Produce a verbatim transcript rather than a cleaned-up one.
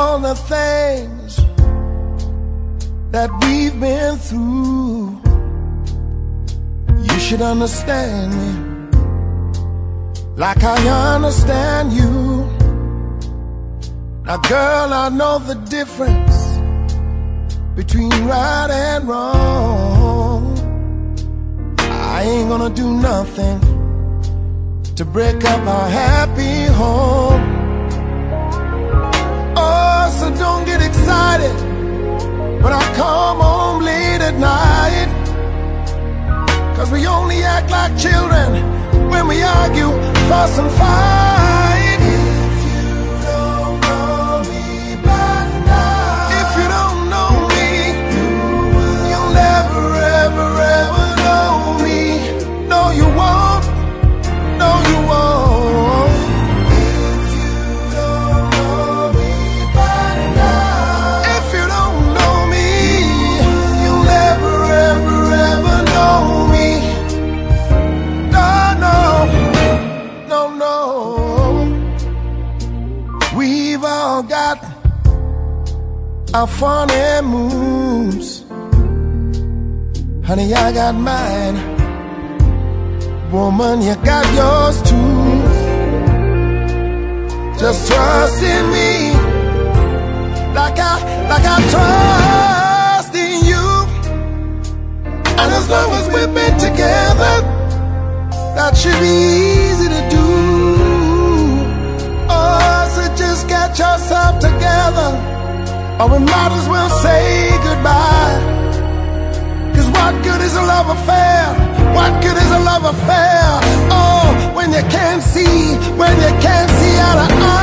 all the things that we've been through, you should understand me like I understand you. Now girl, I know the difference between right and wrong. I ain't gonna do nothing to break up our happy home. Oh, so don't get excited when I come home late at night, 'cause we only act like children when we argue, fuss and fight. If you don't know me by now, if you don't know me, you will. You'll never, ever, ever know me. No, you won't. No, you won't. If you don't know me by now, if you don't know me, you'll never, ever, ever know me. No, no, no, no. We've all got our funny moves. Honey, I got mine. Woman, you got yours too. Just trust in me like I, like I trust in you. And as long as we've been together, that should be easy to do. Oh, so just get yourself together, or we might as well say goodbye. 'Cause what good is a love affair? What good is a love affair? Oh, when you can't see, when you can't see out of eye.